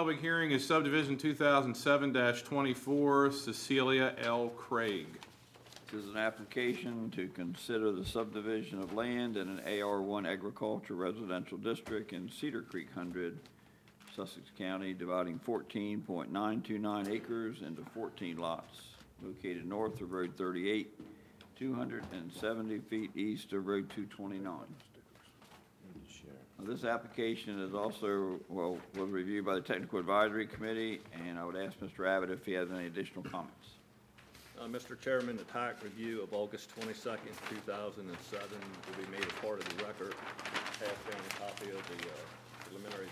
public hearing is subdivision 2007-24, Cecilia L. Craig. This is an application to consider the subdivision of land in an AR1 agriculture residential district in Cedar Creek 100, Sussex County, dividing 14.929 acres into 14 lots, located north of Road 38, 270 feet east of Road 229. This application is also, was reviewed by the Technical Advisory Committee, and I would ask Mr. Abbott if he has any additional comments. Mr. Chairman, the TAC review of August 22nd, 2007 will be made a part of the record. Pass down a copy of the preliminary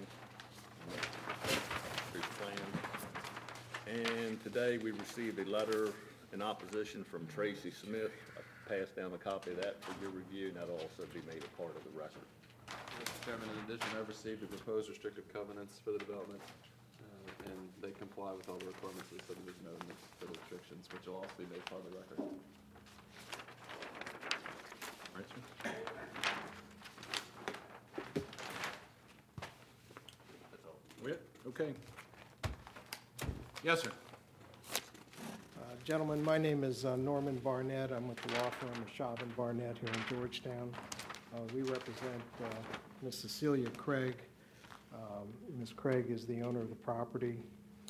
plan. And today we received a letter in opposition from Tracy Smith. I passed down a copy of that for your review, and that will also be made a part of the record. Mr. Chairman, in addition, I received the proposed restrictive covenants for the development, and they comply with all the requirements of the subdivision ordinance for the restrictions, which will also be made part of the record. All right, sir. That's all. Okay. Yes, sir. Gentlemen, my name is Norman Barnett. I'm with the law firm of Chauvin Barnett here in Georgetown. We represent Ms. Cecilia Craig. Ms. Craig is the owner of the property.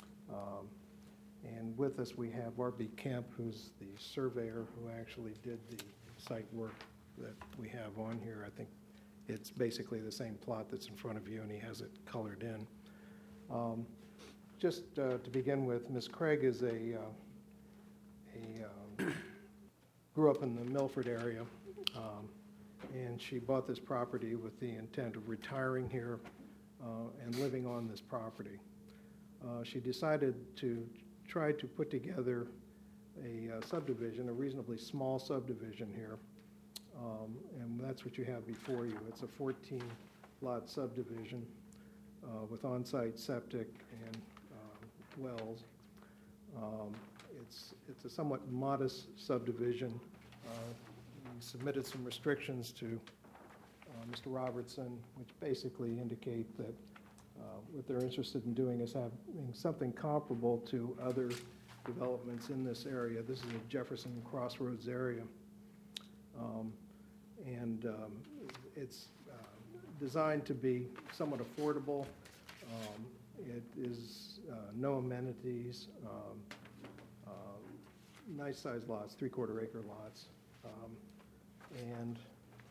And with us we have R.B. Kemp, who's the surveyor who actually did the site work that we have on here. I think it's basically the same plot that's in front of you, and he has it colored in. Just to begin with, Ms. Craig is grew up in the Milford area, and she bought this property with the intent of retiring here and living on this property. She decided to try to put together a subdivision, a reasonably small subdivision here, and that's what you have before you. It's a 14-lot subdivision with on-site septic and wells. It's a somewhat modest subdivision. We submitted some restrictions to Mr. Robertson, which basically indicate that what they're interested in doing is having something comparable to other developments in this area. This is a Jefferson Crossroads area. It's designed to be somewhat affordable. It is no amenities, nice-sized lots, 3/4 acre lots, and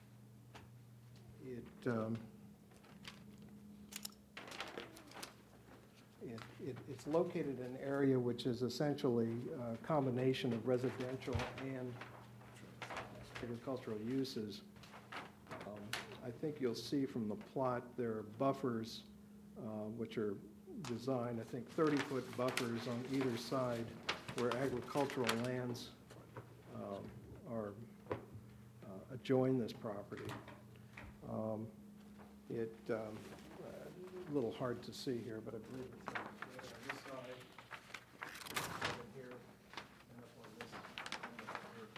it's located in an area which is essentially a combination of residential and agricultural uses. I think you'll see from the plot there are buffers which are designed, I think 30-foot buffers on either side where agricultural lands are adjoin this property. A little hard to see here, but I believe it's on this side, and here, and up on this side.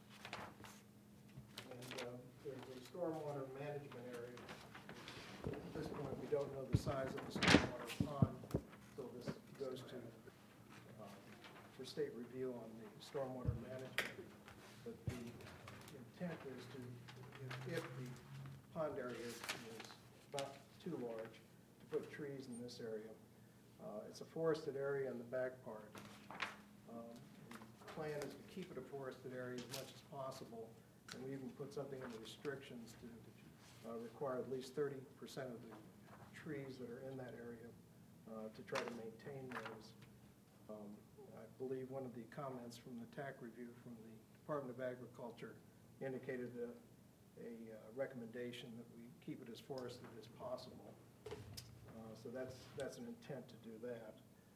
And there's a stormwater management area. At this point, we don't know the size of the stormwater pond, so this goes to for state review on the stormwater management. But the intent is to, if the pond area is about too large, to put trees in this area. It's a forested area in the back part. The plan is to keep it a forested area as much as possible, and we even put something in the restrictions to require at least 30% of the trees that are in that area to try to maintain those. I believe one of the comments from the TAC review from the Department of Agriculture indicated a recommendation that we keep it as forested as possible. So that's an intent to do that.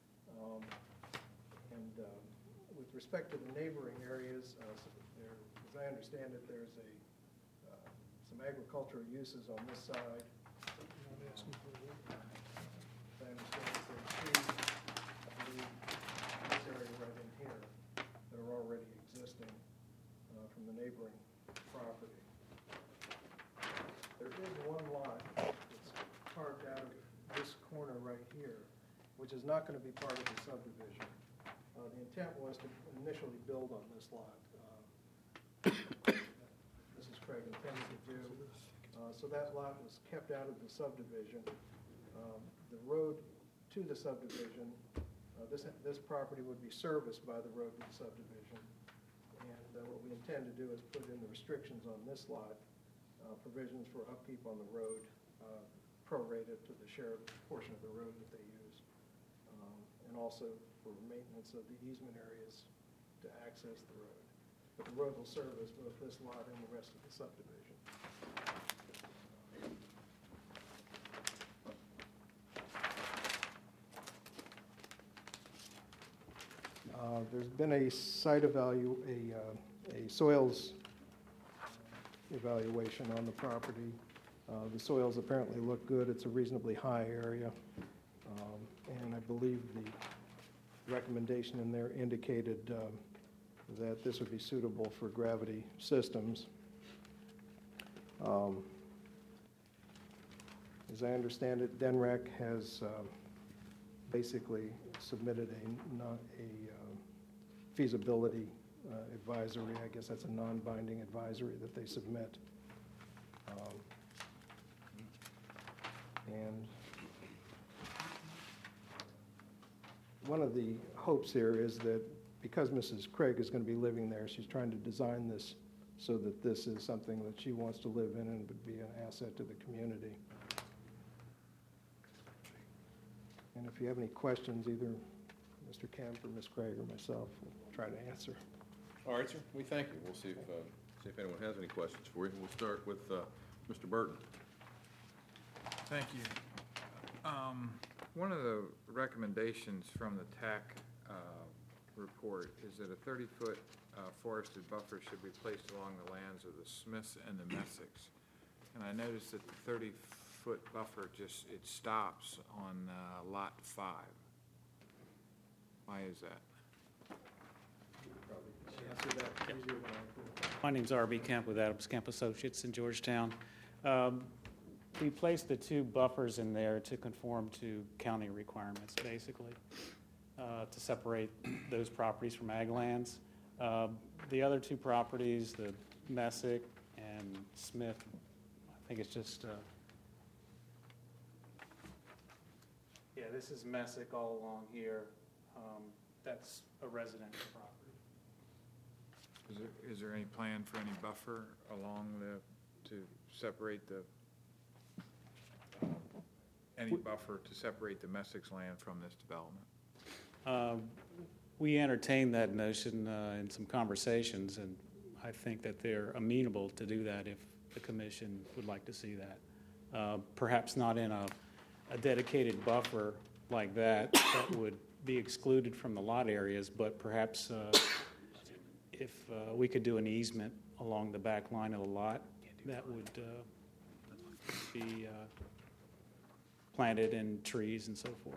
With respect to the neighboring areas, as I understand it, there's some agricultural uses on this side. As I understand it, there's trees, I believe, in this area right in here that are already existing from the neighboring property. There is one lot that's carved out of this corner right here which is not going to be part of the subdivision. The intent was to initially build on this lot. Mrs. Craig intended to do. So that lot was kept out of the subdivision. The road to the subdivision, this property would be serviced by the road to the subdivision. And what we intend to do is put in the restrictions on this lot, provisions for upkeep on the road, prorated to the shared portion of the road that they use, and also for maintenance of the easement areas to access the road. But the road will service both this lot and the rest of the subdivision. There's been a soils evaluation on the property. The soils apparently look good. It's a reasonably high area. And I believe the recommendation in there indicated that this would be suitable for gravity systems. As I understand it, DENREC has basically submitted a feasibility advisory. I guess that's a non-binding advisory that they submit. And one of the hopes here is that because Mrs. Craig is going to be living there, she's trying to design this so that this is something that she wants to live in and would be an asset to the community. And if you have any questions, either Mr. Kemp or Ms. Craig or myself will try to answer. All right, sir. We thank you. We'll see if anyone has any questions for you. We'll start with Mr. Burton. Thank you. One of the recommendations from the TAC report is that a 30-foot forested buffer should be placed along the lands of the Smiths and the Messics. And I noticed that the 30-foot buffer it stops on lot 5. Why is that? Answer that easier than I could. My name's R.B. Kemp with Adams Kemp Associates in Georgetown. We placed the 2 buffers in there to conform to county requirements, basically, to separate those properties from ag lands. The other 2 properties, the Messick and Smith, I think it's just, yeah, this is Messick all along here. That's a residential property. Is there any plan for any buffer along to separate any buffer to separate the Messick's land from this development? We entertained that notion in some conversations, and I think that they're amenable to do that if the commission would like to see that. Perhaps not in a dedicated buffer like that would be excluded from the lot areas, but perhaps if we could do an easement along the back line of the lot, that would be planted in trees and so forth.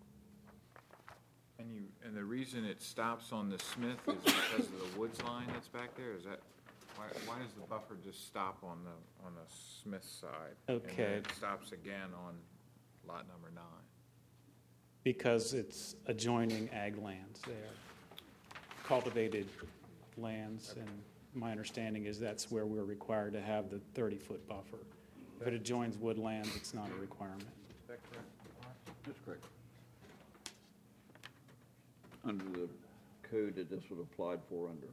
And the reason it stops on the Smith is because of the woods line that's back there? Is that why does the buffer just stop on the Smith side? Okay. And then it stops again on lot number 9. Because it's adjoining ag lands there, cultivated lands, and my understanding is that's where we're required to have the 30-foot buffer. If it adjoins woodlands, it's not a requirement. Is that correct? That's correct. Under the code that this would apply for under,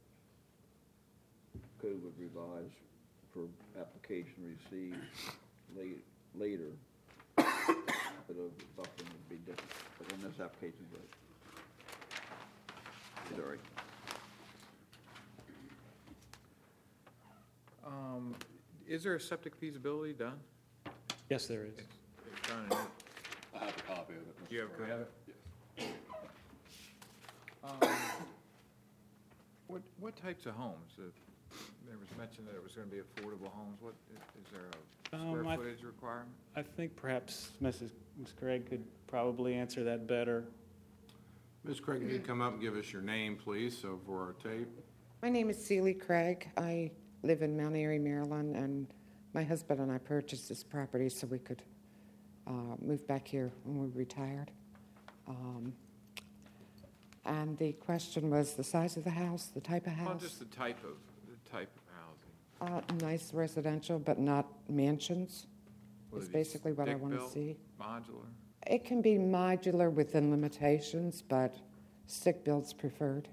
code would revise for application received later, but the buffering would be different, but in this application, sorry. Is there a septic feasibility done? Yes, there is. It's done. I have a copy of it. Do you have a copy of it? Yes. What types of homes? There was mention that it was going to be affordable homes. What is there a square footage requirement? I think perhaps Ms. Craig could probably answer that better. Ms. Craig, if you'd come up and give us your name, please, so for our tape. My name is Celie Craig. I live in Mount Airy, Maryland, and my husband and I purchased this property so we could move back here when we retired. And the question was the size of the house, the type of Well, house? just the type of housing. Nice residential, but not mansions, Will is it be basically what I want to stick-built, see. Modular? It can be modular within limitations, but stick-built's preferred.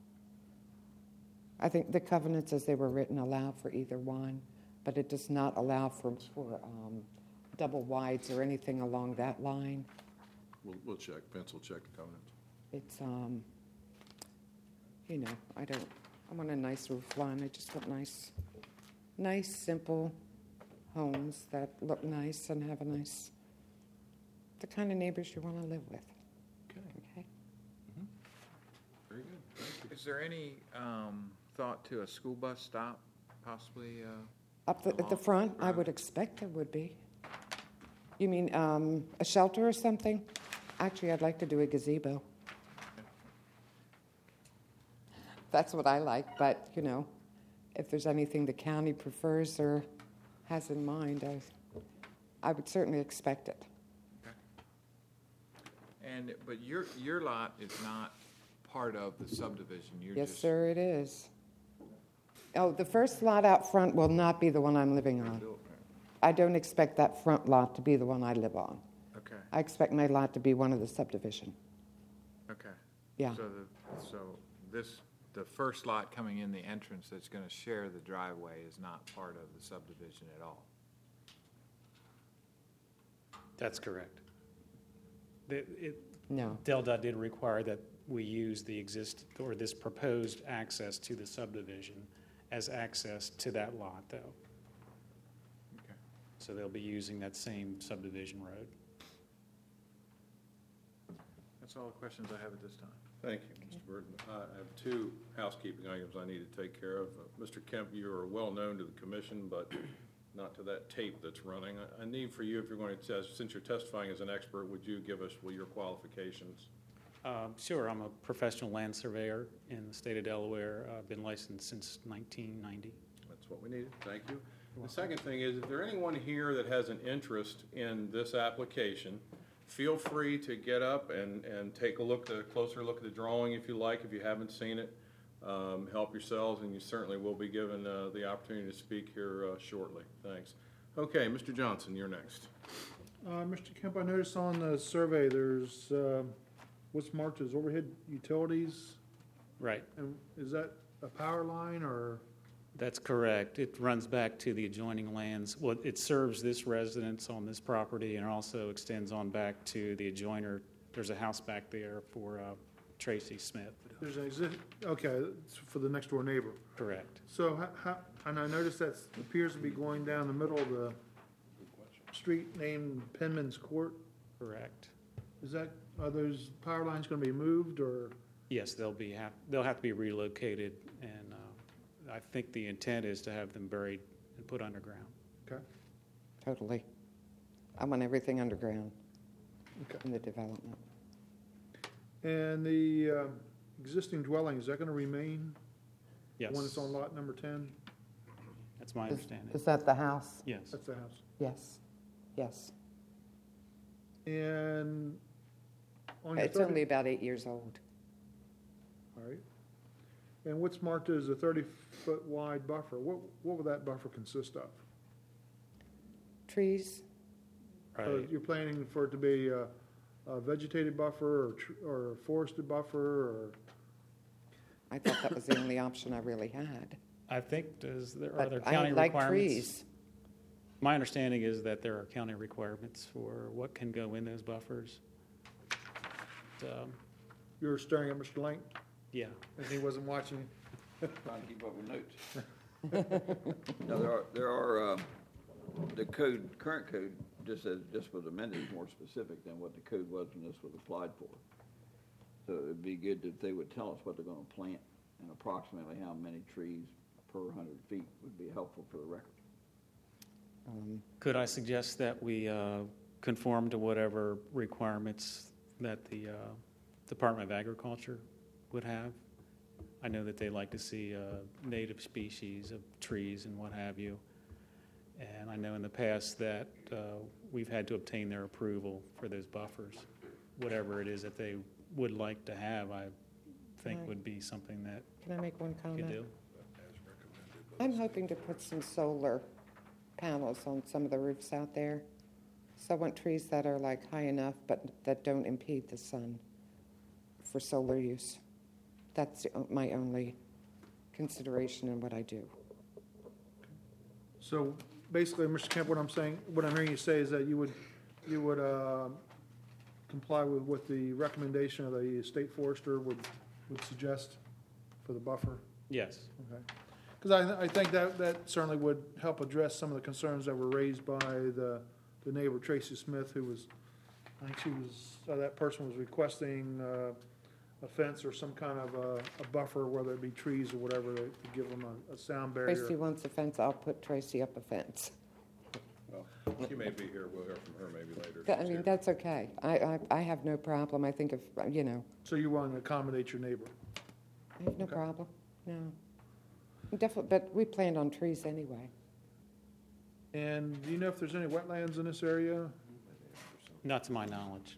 I think the covenants as they were written allow for either one, but it does not allow for double wides or anything along that line. We'll check, Vince will check the covenants. It's, I want a nice roof line. I just want nice, simple homes that look nice and have the kind of neighbors you want to live with. Okay, Okay? very good, thank you. Is there any thought to a school bus stop, possibly? At the Along front, the I road. would expect there would be. You mean a shelter or something? Actually, I'd like to do a gazebo. That's what I like, but, if there's anything the county prefers or has in mind, I would certainly expect it. But your lot is not part of the subdivision, you're Yes, just. sir, it is. Oh, the first lot out front will not be the one I'm living on. I don't expect that front lot to be the one I live on. Okay, I expect my lot to be one of the subdivision. okay. Yeah. The first lot coming in the entrance that's gonna share the driveway is not part of the subdivision at all? That's correct. No. DelDOT did require that we use this proposed access to the subdivision as access to that lot, though. Okay. So they'll be using that same subdivision road. That's all the questions I have at this time. Thank you, Mr. Burton. I have two housekeeping items I need to take care of. Mr. Kemp, you are well known to the commission, but not to that tape that's running. I need for you, if you're going to test, since you're testifying as an expert, would you give us your qualifications? Sure, I'm a professional land surveyor in the state of Delaware. I've been licensed since 1990. That's what we needed. Thank you. The second thing is, if there anyone here that has an interest in this application, feel free to get up and take a closer look at the drawing if you like, if you haven't seen it. Help yourselves, and you certainly will be given the opportunity to speak here shortly. Thanks. Okay, Mr. Johnson, you're next. Mr. Kemp, I noticed on the survey there's what's marked as overhead utilities, Right, and is that a power line or? that's correct. It runs back to the adjoining lands. Well, it serves this residence on this property and also extends on back to the adjoiner. There's a house back there for Tracy Smith. There's an okay, it's for the next door neighbor. Correct. So and I noticed that appears to be going down the middle of the street named Penman's Court. Correct. Are those power lines going to be moved or? Yes, they'll have to be relocated, and I think the intent is to have them buried and put underground. Okay. Totally. I want everything underground Okay. in the development. And the existing dwelling, is that going to remain? Yes. The one that's on lot number 10? That's my understanding. Is that the house? Yes. That's the house. Yes. Yes. And on your It's only about 8 years old. All right. And what's marked as a 30-foot wide buffer? What will that buffer consist of? Trees? Right. You're planning for it to be a vegetated buffer or a forested buffer or? I thought that was the only option I really had. I think are there But county I like requirements? trees. My understanding is that there are county requirements for what can go in those buffers. You're staring at Mr. Lang Yeah. and he wasn't watching. Trying to keep up with notes. No, there are the current code just was amended, is more specific than what the code was when this was applied for. So it'd be good if they would tell us what they're gonna plant and approximately how many trees per 100 feet would be helpful for the record. Could I suggest that we conform to whatever requirements that the Department of Agriculture would have? I know that they like to see native species of trees and what have you. And I know in the past that we've had to obtain their approval for those buffers. whatever it is that they would like to have, I think Right. would be something that Can I make one you could comment? do. I'm hoping to put some solar panels on some of the roofs out there. So I want trees that are like high enough, but that don't impede the sun for solar use. That's my only consideration in what I do. So basically, Mr. Kemp, what I'm hearing you say is that you would comply with what the recommendation of the state forester would suggest for the buffer? Yes. Okay. Because I think that certainly would help address some of the concerns that were raised by the neighbor, Tracy Smith, who was, I think that person was requesting a fence or some kind of a buffer, whether it be trees or whatever, to give them a sound barrier. Tracy wants a fence, I'll put Tracy up a fence. Well, she may be here, we'll hear from her maybe later. I mean, that's okay. I have no problem. I think if, So you're willing to accommodate your neighbor? I have no Okay. problem, no. Definitely, but we planned on trees anyway. And do you know if there's any wetlands in this area? Not to my knowledge.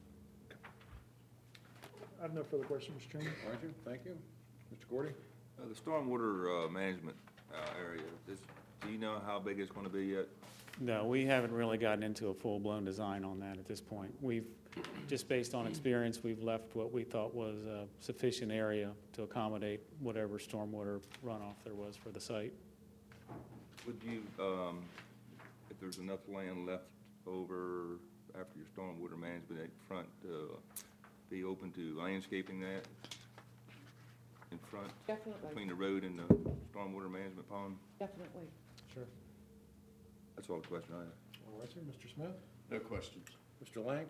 I have no further questions, Mr. Chairman. All right, thank you. Mr. Gordy? The stormwater management area, do you know how big it's going to be yet? No, we haven't really gotten into a full-blown design on that at this point. We've, just based on experience, we've left what we thought was a sufficient area to accommodate whatever stormwater runoff there was for the site. Would you, if there's enough land left over after your stormwater management at front, be open to landscaping that in front Definitely, between the road and the stormwater management pond? definitely. Sure. That's all the question I have. All right, sir. Mr. Smith? No questions. Mr. Lang?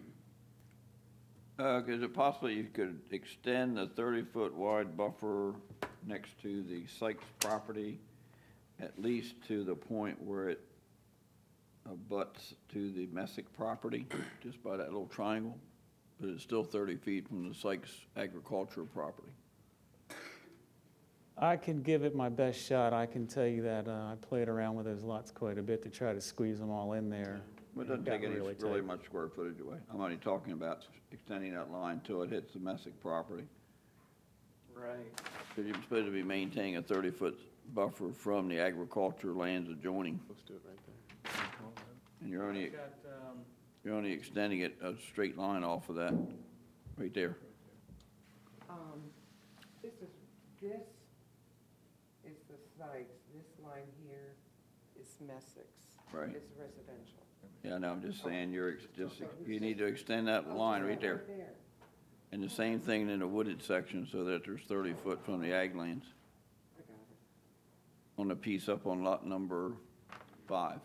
Is it possible you could extend the 30-foot wide buffer next to the Sykes property at least to the point where it abuts to the Messick property, just by that little triangle? But it's still 30 feet from the Sykes agricultural property. I can give it my best shot. I can tell you that I played around with those lots quite a bit to try to squeeze them all in there. But it doesn't Got take any really really tight. much square footage away. I'm only talking about extending that line till it hits the Messick property. Right. Because you're supposed to be maintaining a 30-foot buffer from the agricultural lands adjoining, Let's do it right there. and you're only extending it a straight line off of that, right there. This is the Sykes, this line here is Messick's. Right. It's residential. Yeah, no, I'm just saying, you need to extend that line right there. And the same thing in the wooded section, so that there's 30 foot from the ag lands. I got it. On the piece up on lot number 5.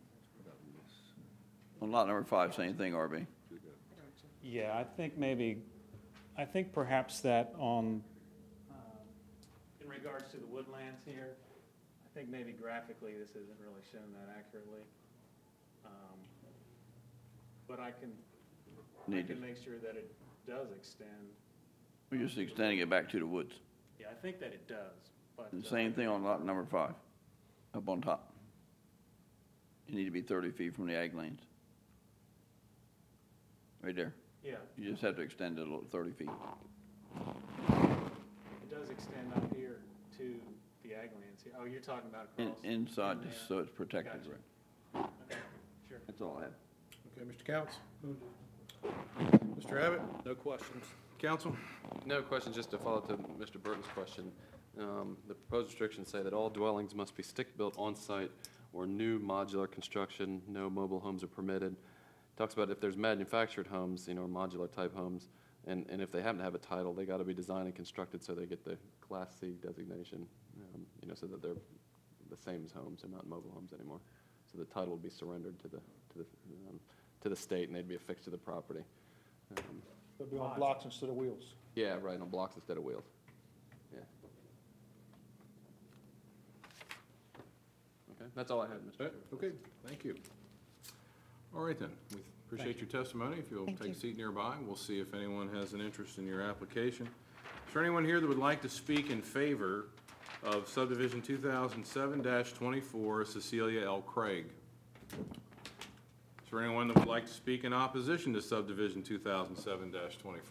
On lot number 5, same thing, RB. Yeah, I think perhaps that on, in regards to the woodlands here, I think maybe graphically this isn't really shown that accurately. But I can make sure that it does extend. We're just extending it back to the woods. Yeah, I think that it does, but. And same thing on lot number 5, up on top. You need to be 30 feet from the ag lands. Right there. Yeah, You just have to extend it a little 30 feet. it does extend up here to the ag lands. Oh, you're talking about across? Inside, in just there. so it's protected, Gotcha. right? Okay, sure. That's all I have. Okay, Mr. Counts? Mr. Abbott? No questions. Council? No questions, just to follow to Mr. Burton's question. The proposed restrictions say that all dwellings must be stick-built on-site or new modular construction, no mobile homes are permitted. Talks about if there's manufactured homes, or modular-type homes, and if they happen to have a title, they got to be designed and constructed so they get the Class C designation, so that they're the same as homes, they're not mobile homes anymore. So the title would be surrendered to the state, and they'd be affixed to the property. They'll be on blocks instead of wheels. Yeah, right, on blocks instead of wheels. Yeah. Okay, that's all I had, Mr. Chairman. Okay, thank you. All right then, we appreciate your testimony. If you'll Thank take you. a seat nearby, we'll see if anyone has an interest in your application. Is there anyone here that would like to speak in favor of subdivision 2007-24 Cecilia L. Craig? Is there anyone that would like to speak in opposition to subdivision 2007-24?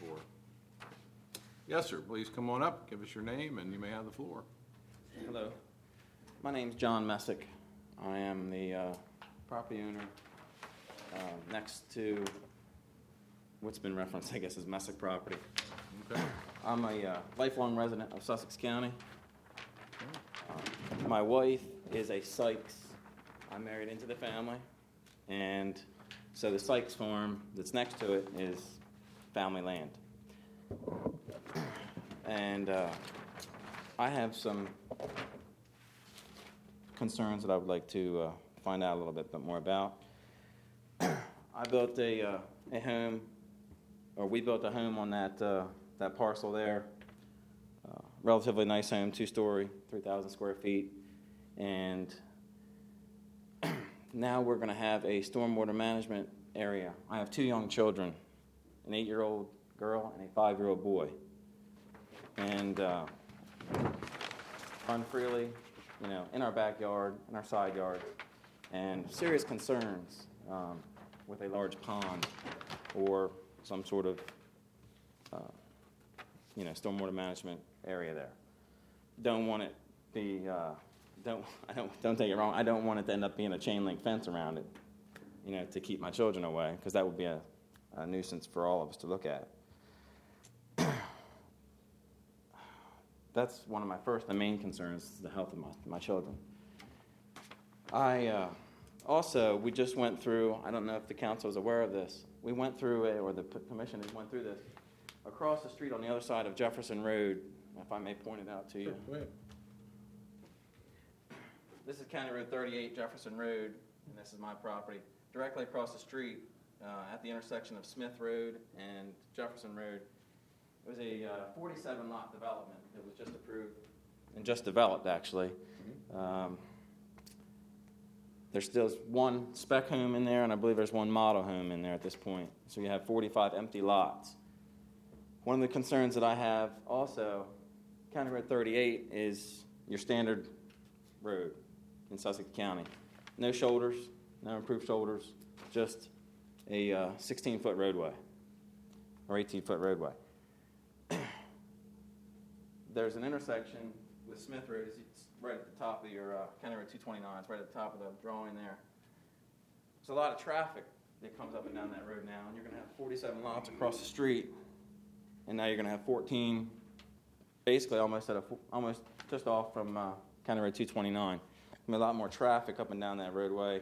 Yes, sir. Please come on up, give us your name, and you may have the floor. Hello. My name's John Messick. I am the property owner next to what's been referenced, I guess, as Messick property. Okay. I'm a lifelong resident of Sussex County. My wife is a Sykes. I'm married into the family, and so the Sykes farm that's next to it is family land. And I have some concerns that I would like to find out a little bit more about. I built a home, or we built a home on that parcel there. Relatively nice home, 2-story, 3,000 square feet. And now we're going to have a stormwater management area. I have 2 young children, an 8-year-old girl and a 5-year-old boy. And run freely, in our backyard, in our side yard, and serious concerns with a large pond or some sort of, stormwater management area there. Don't want it be, don't take it wrong. I don't want it to end up being a chain link fence around it, to keep my children away, because that would be a nuisance for all of us to look at. That's one of the main concerns, is the health of my children. We just went through, I don't know if the council is aware of this, we went through or the commission has went through this, across the street on the other side of Jefferson Road, if I may point it out to you. Go ahead. This is County Road 38, Jefferson Road, and this is my property. Directly across the street, at the intersection of Smith Road and Jefferson Road, it was a 47-lot development that was just approved and just developed, actually. There's still one spec home in there, and I believe there's one model home in there at this point. So you have 45 empty lots. One of the concerns that I have also, County Road 38 is your standard road in Sussex County. No shoulders, no improved shoulders, just a 16-foot roadway or 18-foot roadway. There's an intersection with Smith Road. It's right at the top of your County Road 229. It's right at the top of the drawing there. There's a lot of traffic that comes up and down that road now, and you're going to have 47 lots across the street, and now you're going to have 14, basically almost just off from County Road 229. A lot more traffic up and down that roadway.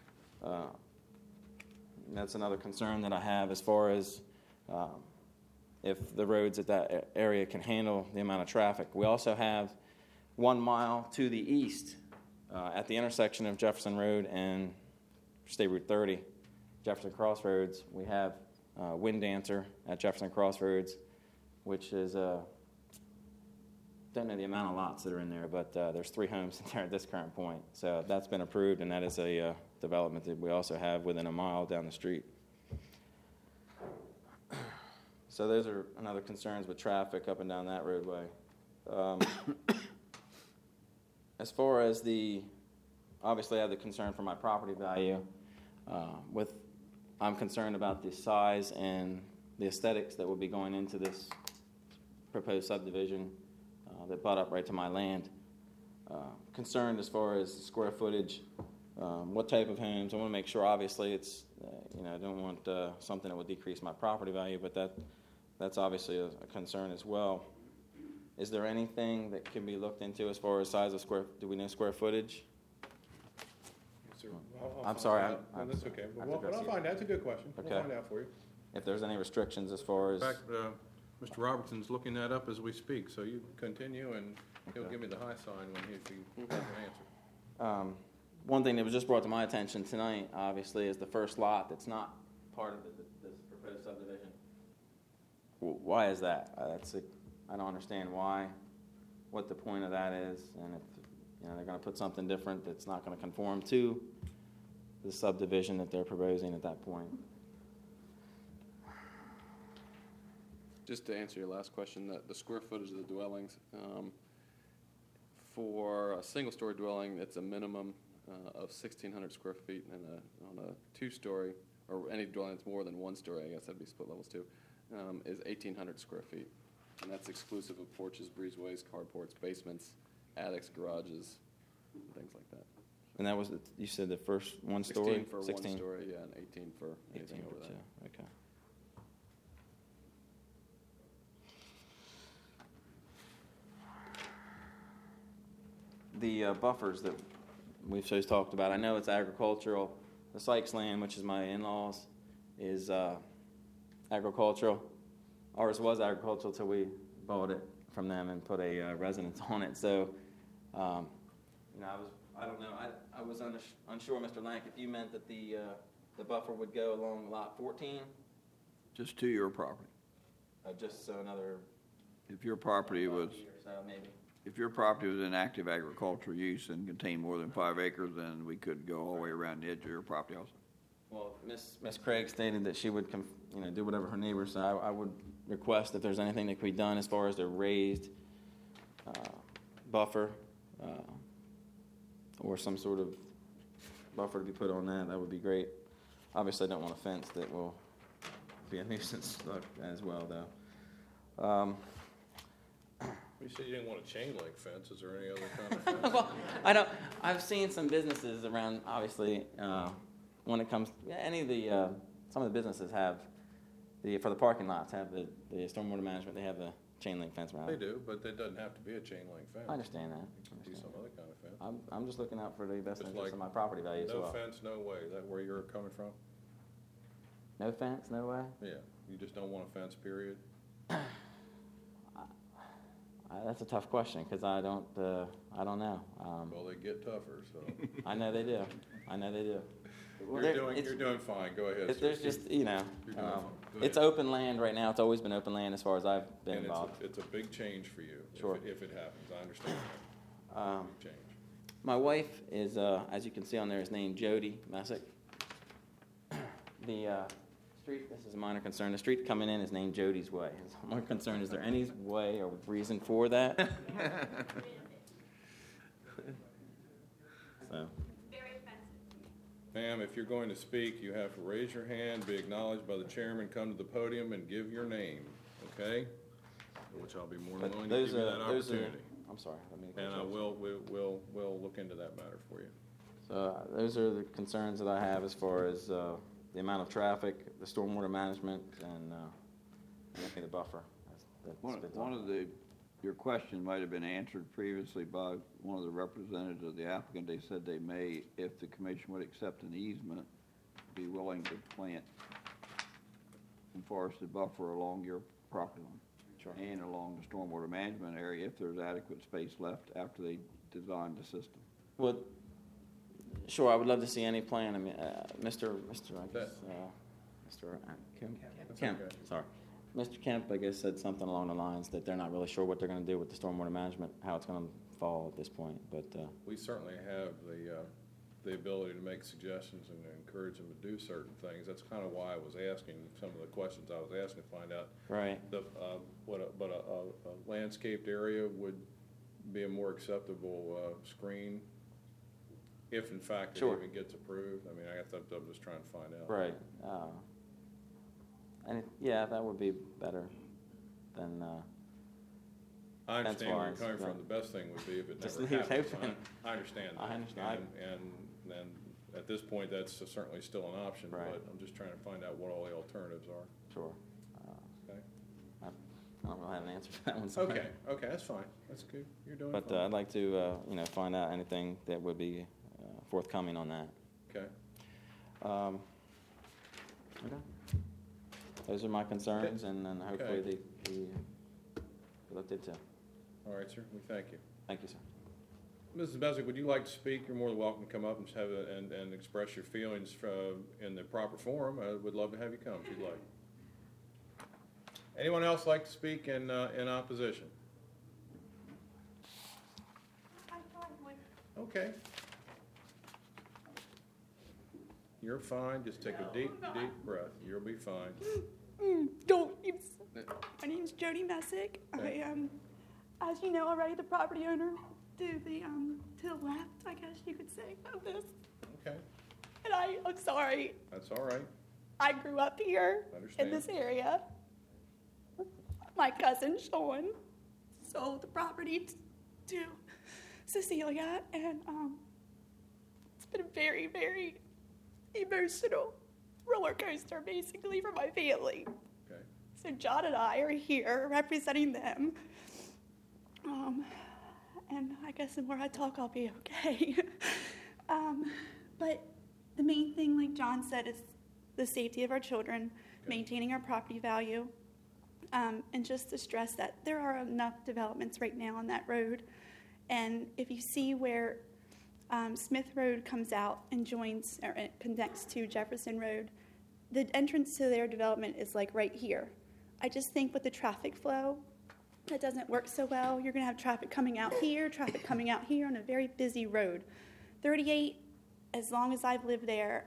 That's another concern that I have as far as if the roads at that area can handle the amount of traffic. We also have 1 mile to the east at the intersection of Jefferson Road and State Route 30, Jefferson Crossroads. We have Wind Dancer at Jefferson Crossroads, which is, don't know the amount of lots that are in there, but there's 3 homes in there at this current point. So that's been approved, and that is a development that we also have within a mile down the street. So those are another concerns with traffic up and down that roadway. As far as obviously I have the concern for my property value. I'm concerned about the size and the aesthetics that will be going into this proposed subdivision that butt up right to my land. Concerned as far as square footage, what type of homes. I want to make sure, obviously, it's, I don't want something that would decrease my property value, but that's obviously a concern as well. Is there anything that can be looked into as far as size of do we know square footage? Yes, sir. I'm sorry. No, that's okay. But I'll I'll find out. That's a good question. Okay. We'll find out for you. If there's any restrictions as far as... In fact, Mr. Robertson's looking that up as we speak, so you continue, and he'll give me the high sign when he has an answer. One thing that was just brought to my attention tonight, obviously, is the first lot that's not part of this proposed subdivision. Why is that? I don't understand why, what the point of that is, and if they're going to put something different that's not going to conform to the subdivision that they're proposing at that point. Just to answer your last question, the square footage of the dwellings, for a single-story dwelling, it's a minimum of 1,600 square feet, and on a 2-story, or any dwelling that's more than 1 story, I guess that'd be split levels too, is 1,800 square feet. And that's exclusive of porches, breezeways, carports, basements, attics, garages, and things like that. And that was, you said the first 1 story? 16 for 1 story, yeah, and 18 for anything 18 over for that. 2, okay. The buffers that we've just talked about, I know it's agricultural. The Sykes land, which is my in-laws, is agricultural. Ours was agricultural till we bought it from them and put a residence on it. So, I don't know. I was unsure, Mr. Lank, if you meant that the buffer would go along lot 14, Just to your property. just so another If your property was, feet or so maybe. if your property was in active agricultural use and contained more than 5 acres, then we could go all the way around the edge of your property also. Well, Miss Craig stated that she would, do whatever her neighbors. So I would request if there's anything that can be done as far as the raised buffer or some sort of buffer to be put on that. That would be great. Obviously, I don't want a fence that will be a nuisance as well, though. You said you didn't want a chain link fence. Is there any other kind of fence? Well, I've seen some businesses around. Obviously, when it comes, some of the businesses have for the parking lots have the stormwater management. They have the chain link fence around. They do, but it doesn't have to be a chain link fence. I understand that. It can be some other kind of fence. I'm just looking out for the best Just interest like of my property value as No well. fence, no way. Is that where you're coming from? No fence, no way. Yeah, you just don't want a fence, period? That's a tough question because I don't know. Well, they get tougher, so. I know they do. Well, You're doing fine. Go ahead, sir. There's just You're doing fine. Go it's ahead. open land right now. It's always been open land as far as I've been And involved. it's a big change for you. Sure. If it happens, I understand that. Big change. My wife is, as you can see on there, is named Jody Messick. The street, this is a minor concern, the street coming in is named Jody's Way. My concern, is there any way or reason for that? So, Ma'am, if you're going to speak, you have to raise your hand, be acknowledged by the chairman, come to the podium, and give your name, okay? Which I'll be more than willing to give you that opportunity. I'm sorry. Let me And I we'll look into that matter for you. So those are the concerns that I have as far as the amount of traffic, the stormwater management, and the buffer. Your question might have been answered previously by one of the representatives of the applicant. They said they may, if the commission would accept an easement, be willing to plant some forested buffer along your property line. Sure. And along the stormwater management area if there's adequate space left after they design the system. Well, sure, I would love to see any plan. I mean, Mr. Kemp, okay. sorry. Mr. Kemp, I guess, said something along the lines that they're not really sure what they're going to do with the stormwater management, how it's going to fall at this point. But We certainly have the ability to make suggestions and encourage them to do certain things. That's kind of why I was asking some of the questions I was asking to find out. right, What a landscaped area would be a more acceptable screen, if in fact it Sure. even gets approved. I mean, I'm just trying to find out. right. That would be better than. I understand where you're fence-wise, coming yeah. from. The best thing would be if it Just never leave it happens. open. I understand that. I understand. And at this point, that's certainly still an option, Right. but I'm just trying to find out what all the alternatives are. Sure. Okay? I don't really have an answer for that one. sorry. Okay, that's fine. That's good. You're doing But fine. I'd like to, find out anything that would be forthcoming on that. Okay. Okay. Those are my concerns, and then hopefully they looked into. All right, sir. We thank you. Thank you, sir. Mrs. Beswick, would you like to speak? You're more than welcome to come up and and express your feelings in the proper forum. I would love to have you come if you'd like. Anyone else like to speak in opposition? Okay. You're fine. Just take a deep breath. You'll be fine. Don't even. My name's Jody Messick. Okay. I am, as you know already, the property owner to the left, I guess you could say, of this. Okay. And I'm sorry. That's all right. I grew up here in this area. My cousin Sean sold the property to Cecilia, and it's been a very, very emotional roller coaster, basically, for my family. Okay. So John and I are here representing them. And I guess the more I talk, I'll be okay. But the main thing, like John said, is the safety of our children, maintaining our property value, and just to stress that there are enough developments right now on that road. And if you see where Smith Road comes out and joins or it connects to Jefferson Road, the entrance to their development is like right here. I just think with the traffic flow, that doesn't work so well. You're going to have traffic coming out here, traffic coming out here on a very busy road. 38, as long as I've lived there,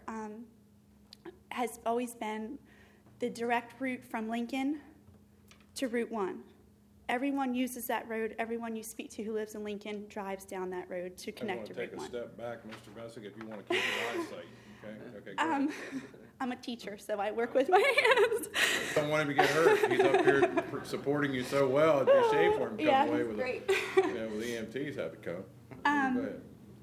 has always been the direct route from Lincoln to Route 1. Everyone uses that road. Everyone you speak to who lives in Lincoln drives down that road to connect to Route 1. I want to take a step back, Mr. Messick, if you want to keep your eyesight. Okay, go ahead. I'm a teacher, so I work with my hands. Don't want him to get hurt. He's up here supporting you so well. It'd be a shame for him to come away with great. with EMTs have to come. Go ahead.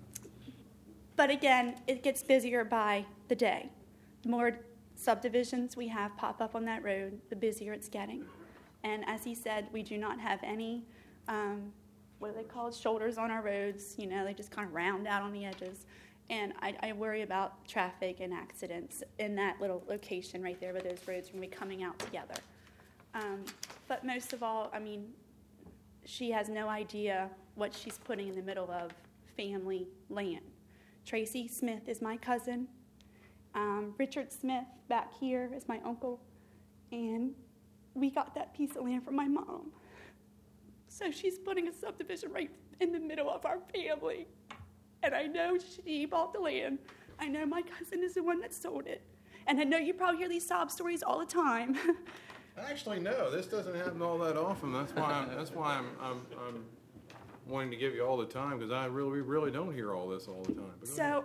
But again, it gets busier by the day. The more subdivisions we have pop up on that road, the busier it's getting. And as he said, we do not have any, what are they called, shoulders on our roads. You know, they just kind of round out on the edges. And I worry about traffic and accidents in that little location right there where those roads are going to be coming out together. But most of all, I mean, she has no idea what she's putting in the middle of family land. Tracy Smith is my cousin. Richard Smith back here is my uncle. And we got that piece of land from my mom. So she's putting a subdivision right in the middle of our family. And I know she bought the land. I know my cousin is the one that sold it. And I know you probably hear these sob stories all the time. Actually, no, this doesn't happen all that often. That's why I'm wanting to give you all the time, because we really don't hear all this all the time. So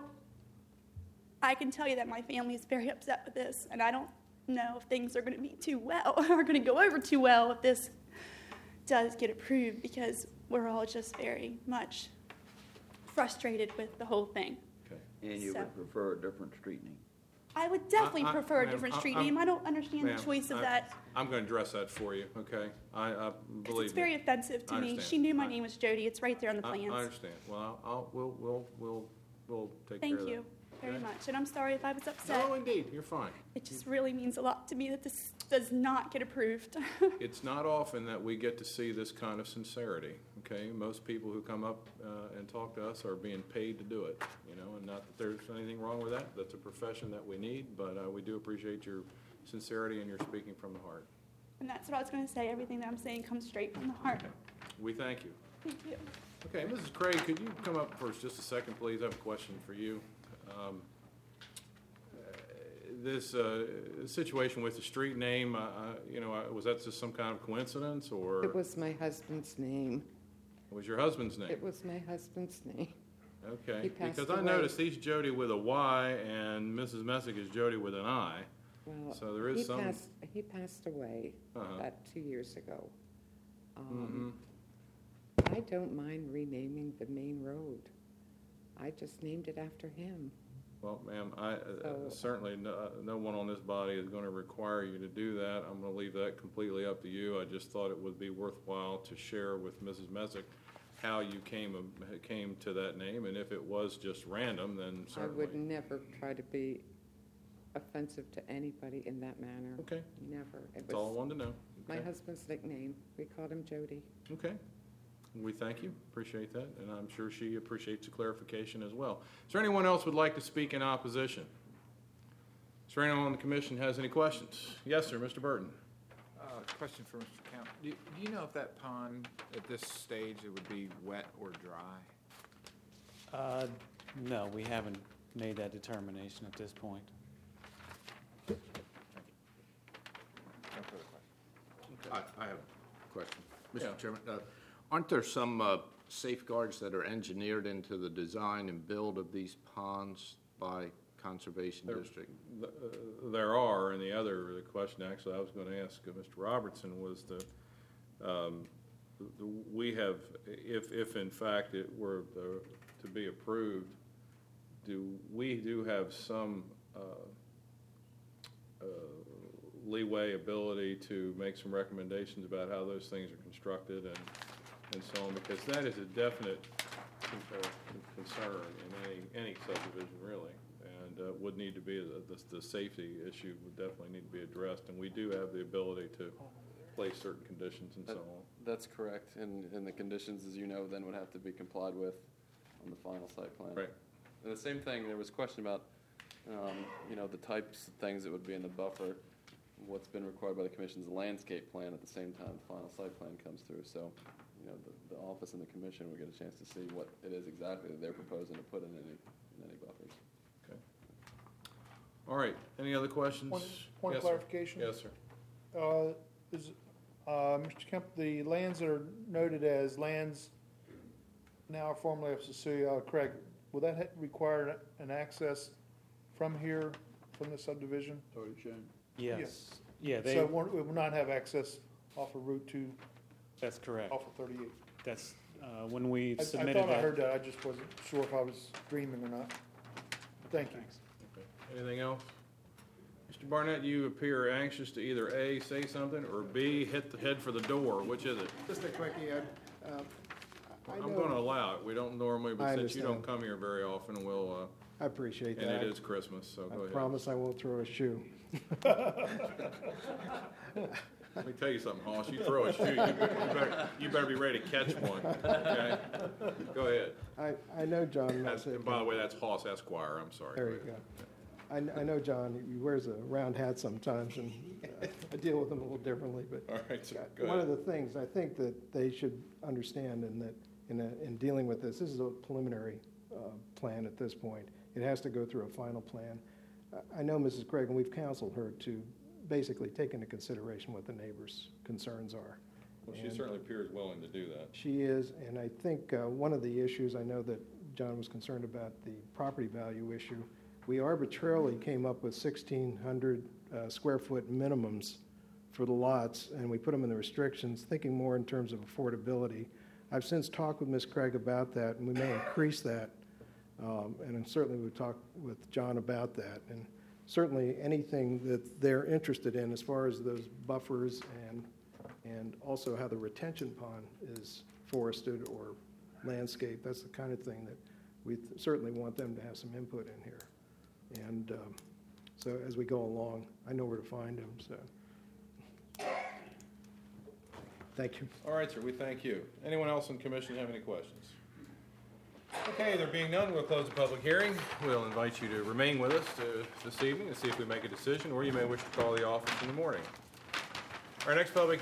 I can tell you that my family is very upset with this, and I don't know if things are going to be too well, or going to go over too well if this does get approved, because we're all just very much frustrated with the whole thing. Okay. And you would prefer a different street name? I would definitely prefer a different street name. I don't understand the choice of that. I'm going to address that for you, okay? I believe it's very offensive to me. She knew my name was Jody. It's right there on the plans. I understand. Well, we'll take care of that. Thank you very much. And I'm sorry if I was upset. No, indeed, you're fine. It just really means a lot to me that this does not get approved. It's not often that we get to see this kind of sincerity, okay? Most people who come up and talk to us are being paid to do it, and not that there's anything wrong with that. That's a profession that we need, but we do appreciate your sincerity and your speaking from the heart. And that's what I was going to say. Everything that I'm saying comes straight from the heart. Okay. We thank you. Thank you. Okay, Mrs. Craig, could you come up for just a second, please? I have a question for you. This situation with the street name, was that just some kind of coincidence, or? It was my husband's name. It was your husband's name? It was my husband's name. Okay, He passed because I away. noticed he's Jody with a Y and Mrs. Messick is Jody with an I. Well, So there is some. He passed away about 2 years ago. I don't mind renaming the main road. I just named it after him. Well, ma'am, certainly no one on this body is going to require you to do that. I'm going to leave that completely up to you. I just thought it would be worthwhile to share with Mrs. Messick how you came to that name, and if it was just random, then certainly. I would never try to be offensive to anybody in that manner. Okay. Never. That's all I wanted to know. My Okay. husband's nickname. We called him Jody. Okay. We thank you, appreciate that, and I'm sure she appreciates the clarification as well. Is there anyone else who would like to speak in opposition? Is there anyone on the commission has any questions? Yes, sir, Mr. Burton. Question for Mr. Count. Do you know if that pond at this stage it would be wet or dry? No, we haven't made that determination at this point. No further questions. I have a question. Yeah. Mr. Chairman, aren't there some safeguards that are engineered into the design and build of these ponds by conservation district? There are, and the question actually I was going to ask Mr. Robertson was we have, if in fact it were to be approved, we do have some leeway ability to make some recommendations about how those things are constructed and so on, because that is a definite concern in any subdivision really, and would need to be, the safety issue would definitely need to be addressed, and we do have the ability to place certain conditions and so on. That's correct, and the conditions, as you know, then would have to be complied with on the final site plan. Right. And the same thing, there was a question about, the types of things that would be in the buffer. What's been required by the commission's landscape plan at the same time the final site plan comes through. So, the office and the commission will get a chance to see what it is exactly that they're proposing to put in any buffers. Okay. All right. Any other questions? Point of Yes, sir. clarification? Yes, sir. Mr. Kemp, the lands that are noted as lands now formerly of Cecilia Craig, will that require an access from here, from the subdivision? Yes. Yeah, So it will not have access off of Route 2, that's correct. off of 38? That's, when we I submitted thought I that. heard that, I just wasn't sure if I was dreaming or not. Thank you. Thanks. Okay. Anything else? Mr. Barnett, you appear anxious to either A, say something, or B, head for the door. Which is it? Just a quickie, I'm going to allow it. We don't normally, but I since you don't understand. come here very often, we'll, I appreciate that. and it is Christmas, so go I ahead. promise I won't throw a shoe. Let me tell you something, Hoss. You throw a shoe, you better be ready to catch one, okay? Go ahead. I know John. And by the way, that's Hoss Esquire. I'm sorry. There you go. I know John, he wears a round hat sometimes, and I deal with him a little differently, but All right, sir. Go one ahead. of the things I think that they should understand and that in dealing with this is a preliminary plan at this point. It has to go through a final plan. I know Mrs. Craig, and we've counseled her to basically take into consideration what the neighbors' concerns are. Well, she And certainly appears willing to do that. she is, and I think one of the issues, I know that John was concerned about the property value issue. We arbitrarily came up with 1,600 square foot minimums for the lots, and we put them in the restrictions, thinking more in terms of affordability. I've since talked with Ms. Craig about that, and we may increase that, and certainly we'll talk with John about that. And certainly anything that they're interested in as far as those buffers and also how the retention pond is forested or landscaped, that's the kind of thing that we certainly want them to have some input in here. And so as we go along, I know where to find them, so. Thank you. All right, sir, we thank you. Anyone else in commission have any questions? Okay, there being none, we'll close the public hearing. We'll invite you to remain with us this evening to see if we make a decision, or you may wish to call the office in the morning. Our next public